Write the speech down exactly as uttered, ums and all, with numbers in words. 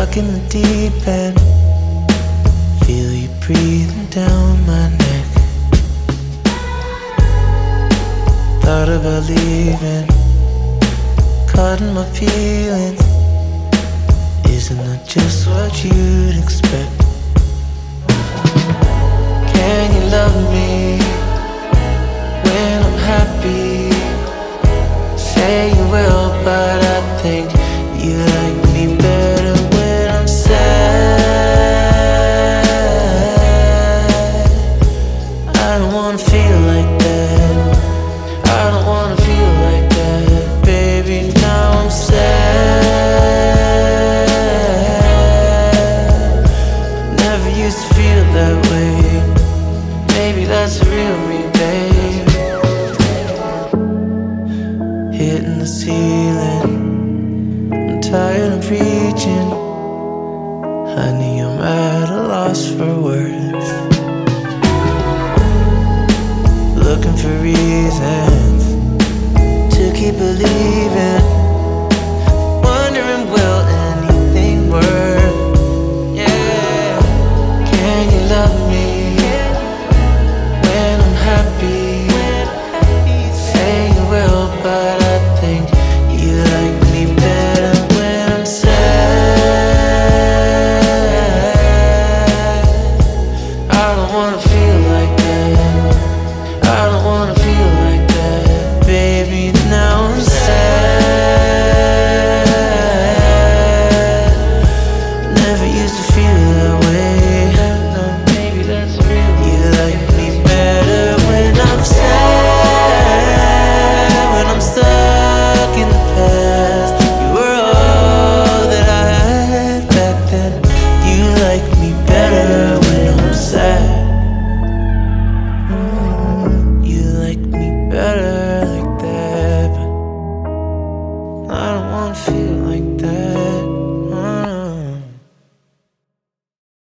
stuck in the deep end. Feel you breathing down my neck. Thought about leaving, caught in my feelings. Isn't that just what you'd expect? Can you love me when I'm happy? Say you will, but I think you like me better when I'm sad. I don't wanna feel like that. I don't wanna feel like that. Baby, now I'm sad. Never used to feel that way. Maybe that's the real me, babe. Hitting the ceiling, I'm tired of preaching. Honey, I'm at a loss for words, looking for reasons to keep believing.